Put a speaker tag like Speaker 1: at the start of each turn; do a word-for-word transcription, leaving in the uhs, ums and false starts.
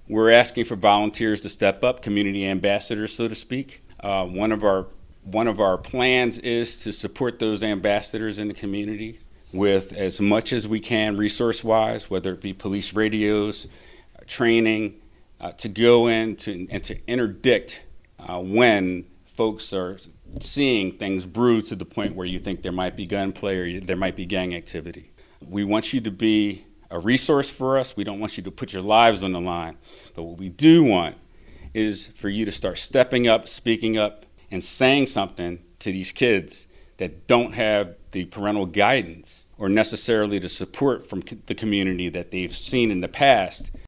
Speaker 1: we're asking for volunteers to step up, community ambassadors, so to speak. Uh, one of our one of our plans is to support those ambassadors in the community with as much as we can resource-wise, whether it be police radios, uh, training, uh, to go in to, and to interdict uh, when folks are seeing things brew to the point where you think there might be gunplay or there might be gang activity. We want you to be a resource for us. We don't want you to put your lives on the line. But what we do want is for you to start stepping up, speaking up, and saying something to these kids that don't have the parental guidance or necessarily the support from the community that they've seen in the past